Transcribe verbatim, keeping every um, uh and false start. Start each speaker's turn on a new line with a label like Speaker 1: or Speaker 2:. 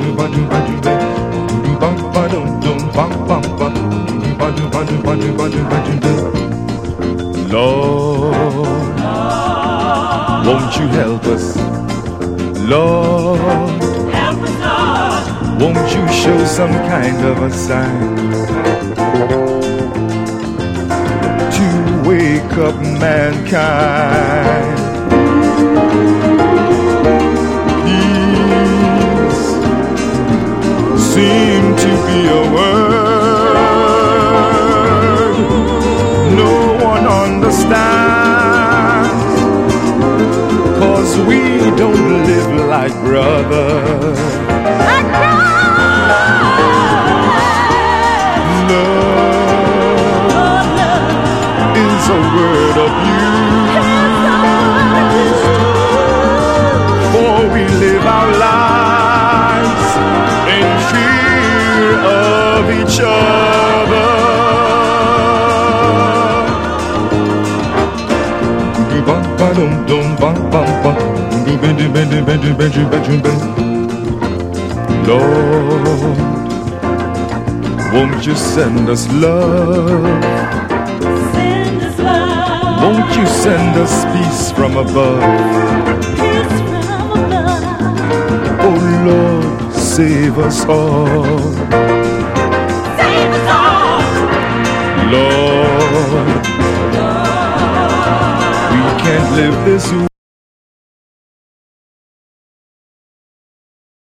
Speaker 1: Lord, won't you help us? Lord,
Speaker 2: help us, Lord.
Speaker 1: Won't you show some kind of a sign to wake up mankind? Peace seem to be a word no one understands, 'cause we don't live like brothers. Love is a word of use, for we live our lives in fear of each other. Lord, won't you send us love?
Speaker 2: Send us love.
Speaker 1: Won't you send us peace from above?
Speaker 2: Peace from above.
Speaker 1: Oh Lord, save us all.
Speaker 2: Save us all.
Speaker 1: Lord,
Speaker 2: Lord,
Speaker 1: we can't live this